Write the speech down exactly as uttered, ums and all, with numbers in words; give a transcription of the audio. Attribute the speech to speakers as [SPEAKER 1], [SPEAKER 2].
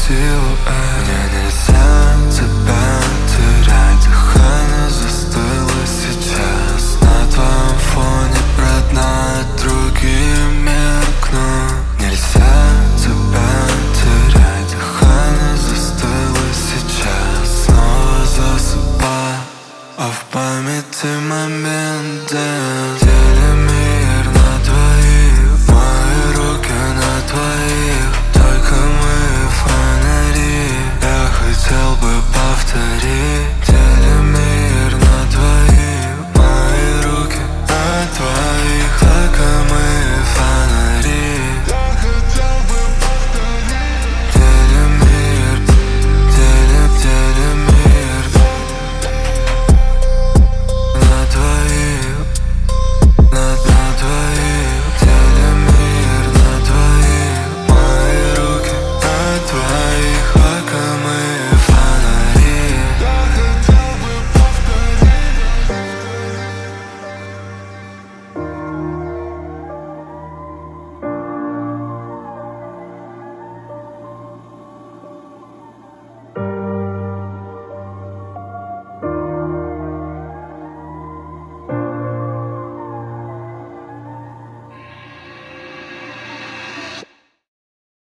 [SPEAKER 1] силуэт. Мне нельзя тебя терять, дыхание застыло сейчас. На твоем фоне, родная, другие меркнут. Нельзя тебя терять, дыхание застыло сейчас. Снова засыпаю, а в памяти моменты. Делим мир на двоих, мои руки на твоих, только мы фонари. Я хотел бы повторить